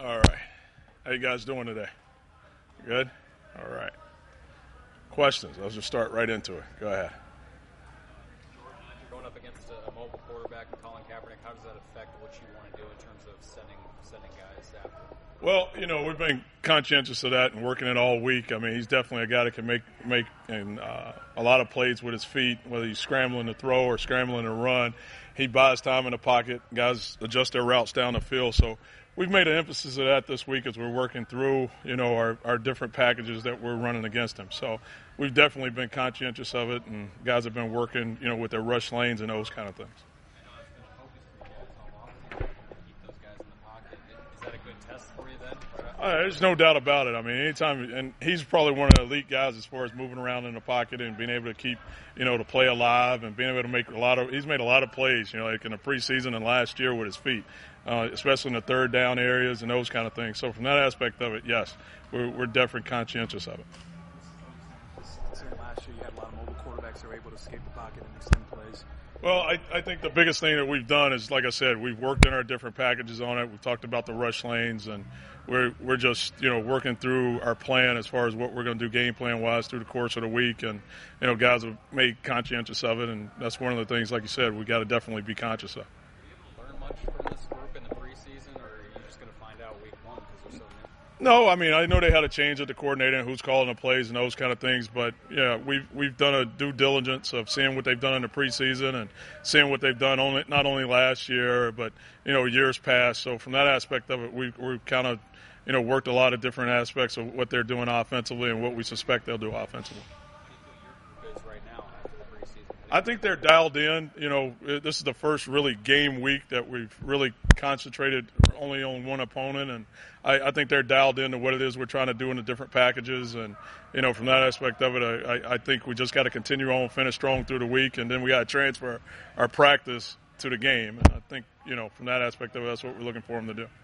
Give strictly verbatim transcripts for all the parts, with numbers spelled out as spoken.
All right. How you guys doing today? Good? All right. Questions? Let's just start right into it. Go ahead. You're going up against a mobile quarterback and Colin Kaepernick. How does that affect what you want to do in terms of sending sending guys after? Well, you know, we've been conscientious of that and working it all week. I mean, he's definitely a guy that can make make and uh, a lot of plays with his feet, whether he's scrambling to throw or scrambling to run. He buys time in the pocket. Guys adjust their routes down the field. So we've made an emphasis of that this week as we're working through, you know, our, our different packages that we're running against him. So we've definitely been conscientious of it, and guys have been working, you know, with their rush lanes and those kind of things. Uh, there's no doubt about it. I mean, anytime, and he's probably one of the elite guys as far as moving around in the pocket and being able to keep, you know, the play alive and being able to make a lot of. He's made a lot of plays, you know, like in the preseason and last year with his feet, uh, especially in the third down areas and those kind of things. So from that aspect of it, yes, we're, we're definitely conscientious of it. Last year, you had a lot of mobile quarterbacks that were able to escape the pocket and extend plays. Well, I, I think the biggest thing that we've done is, like I said, we've worked in our different packages on it. We've talked about the rush lanes, and we're we're just, you know, working through our plan as far as what we're going to do game plan-wise through the course of the week. And, you know, guys have made conscientious of it, and that's one of the things, like you said, we got to definitely be conscious of. Learn much from this group in the preseason, or are you just going to find out week one because they're so new? No, I mean, I know they had a change at the coordinator and who's calling the plays and those kind of things, but yeah, we've we've done a due diligence of seeing what they've done in the preseason and seeing what they've done only not only last year, but, you know, years past. So from that aspect of it, we we've kind of, you know, worked a lot of different aspects of what they're doing offensively and what we suspect they'll do offensively. I think they're dialed in. You know, this is the first really game week that we've really concentrated only on one opponent, and I, I think they're dialed into what it is we're trying to do in the different packages. And, you know, from that aspect of it, I, I think we just got to continue on, finish strong through the week, and then we got to transfer our practice to the game. And I think, you know, from that aspect of it, that's what we're looking for them to do.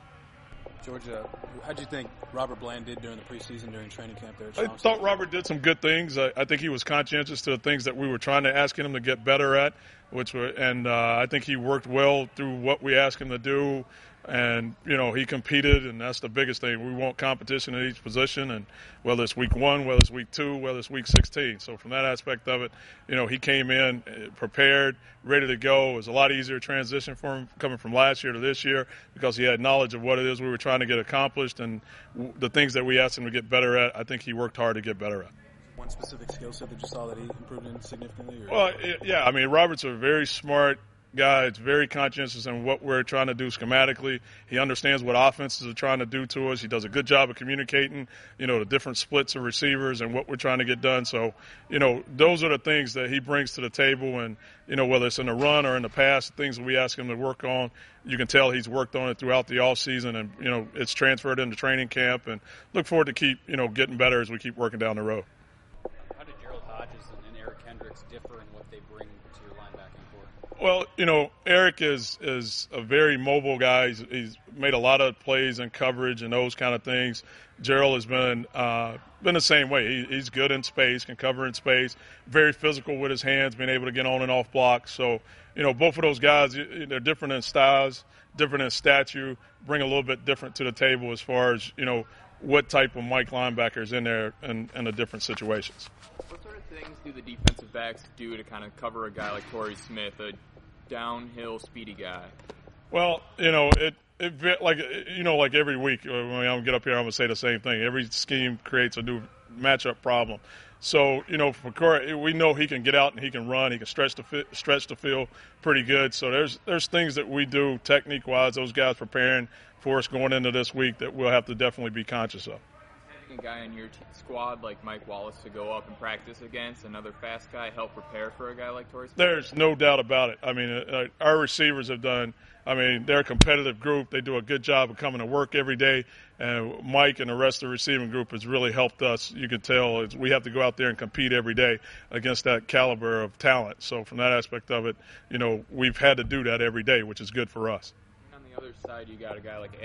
Georgia, how'd you think Robert Bland did during the preseason, during training camp there at I Charleston? thought Robert did some good things. I, I think he was conscientious to the things that we were trying to ask him to get better at, which were, and uh, I think he worked well through what we asked him to do. And, you know, he competed, and that's the biggest thing. We want competition at each position, and whether it's week one, whether it's week two, whether it's week sixteen. So from that aspect of it, you know, he came in prepared, ready to go. It was a lot easier transition for him coming from last year to this year because he had knowledge of what it is we were trying to get accomplished and the things that we asked him to get better at. I think he worked hard to get better at. One specific skill set that you saw that he improved in significantly? Or? Well, yeah, I mean, Robert's a very smart guy. It's very conscientious in what we're trying to do schematically. He understands what offenses are trying to do to us. He does a good job of communicating, you know, the different splits of receivers and what we're trying to get done. So, you know, those are the things that he brings to the table. And, you know, whether it's in the run or in the pass, things that we ask him to work on, you can tell he's worked on it throughout the off season, and, you know, it's transferred into training camp, and look forward to keep, you know, getting better as we keep working down the road. How did Gerald Hodges and Eric Kendricks differ in what they bring to your linebacking core? Well, you know, Eric is is a very mobile guy. He's, he's made a lot of plays and coverage and those kind of things. Gerald has been uh, been the same way. He, he's good in space, can cover in space, very physical with his hands, being able to get on and off blocks. So, you know, both of those guys, they're different in styles, different in stature, bring a little bit different to the table as far as, you know, what type of Mike linebackers in there in, in the different situations. What sort of things do the defensive backs do to kind of cover a guy like Torrey Smith, a downhill speedy guy? Well, you know, it, it like you know, like every week when I get up here, I'm gonna say the same thing. Every scheme creates a new matchup problem. So, you know, for Corey, we know he can get out and he can run. He can stretch the fi- stretch the field pretty good. So there's there's things that we do technique wise. Those guys preparing for us going into this week that we'll have to definitely be conscious of. A guy in your t- squad like Mike Wallace to go up and practice against another fast guy, help prepare for a guy like Torrey Smith? There's no doubt about it. I mean, uh, our receivers have done, I mean, they're a competitive group. They do a good job of coming to work every day. And Mike and the rest of the receiving group has really helped us. You can tell it's, we have to go out there and compete every day against that caliber of talent. So from that aspect of it, you know, we've had to do that every day, which is good for us. On the other side, you got a guy like Aaron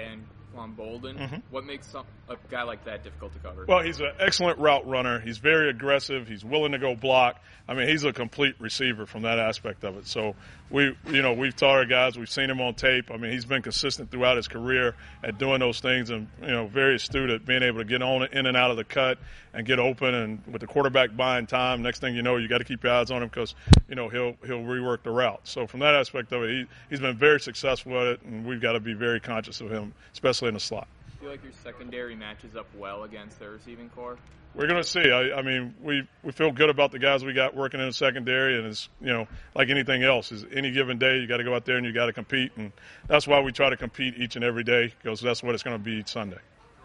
Anquan Bolden. Mm-hmm. What makes some, a guy like that difficult to cover? Well, he's an excellent route runner. He's very aggressive. He's willing to go block. I mean, he's a complete receiver from that aspect of it. So we, you know, we've taught our guys. We've seen him on tape. I mean, he's been consistent throughout his career at doing those things, and you know, very astute at being able to get on in and out of the cut and get open. And with the quarterback buying time, next thing you know, you got to keep your eyes on him because you know he'll he'll rework the route. So from that aspect of it, he he's been very successful at it, and we've got to be very conscious of him, especially in the slot. I feel like your secondary matches up well against their receiving core. We're going to see. I, I mean, we, we feel good about the guys we got working in the secondary, and it's, you know, like anything else, is any given day you got to go out there and you got to compete, and that's why we try to compete each and every day because that's what it's going to be each Sunday.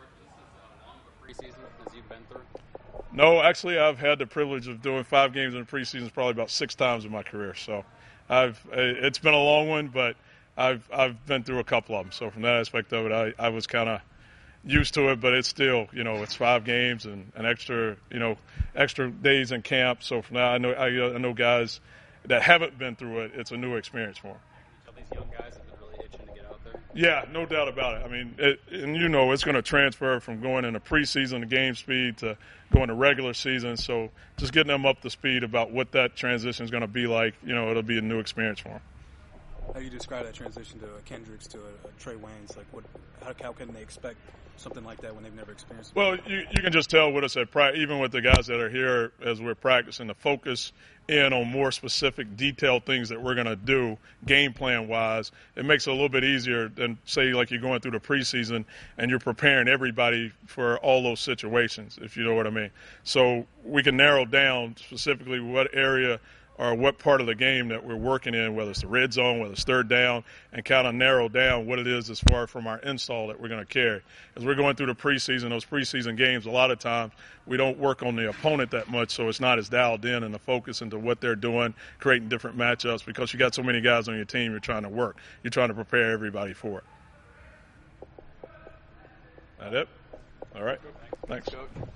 Preseason as you've been through? No, actually, I've had the privilege of doing five games in the preseason probably about six times in my career. So, I've it's been a long one, but I've I've been through a couple of them. So from that aspect of it, I, I was kind of used to it, but it's still, you know, it's five games and an extra, you know, extra days in camp. So from that, I know I, I know guys that haven't been through it. It's a new experience for them. So these young guys have been really itching to get out there. Yeah, no doubt about it. I mean, it, and you know, it's going to transfer from going into preseason to game speed to going to regular season. So just getting them up to speed about what that transition is going to be like, you know, it'll be a new experience for them. How do you describe that transition to a Kendricks to a, a Trey Waynes? Like, what? How, how can they expect something like that when they've never experienced it? Well, you, you can just tell with us at practice, even with the guys that are here as we're practicing, to focus in on more specific, detailed things that we're going to do game plan wise. It makes it a little bit easier than say like you're going through the preseason and you're preparing everybody for all those situations, if you know what I mean. So we can narrow down specifically what area or what part of the game that we're working in, whether it's the red zone, whether it's third down, and kind of narrow down what it is as far from our install that we're going to carry. As we're going through the preseason, those preseason games, a lot of times we don't work on the opponent that much, so it's not as dialed in and the focus into what they're doing, creating different matchups, because you got so many guys on your team you're trying to work. You're trying to prepare everybody for it. That it? All right. Thanks.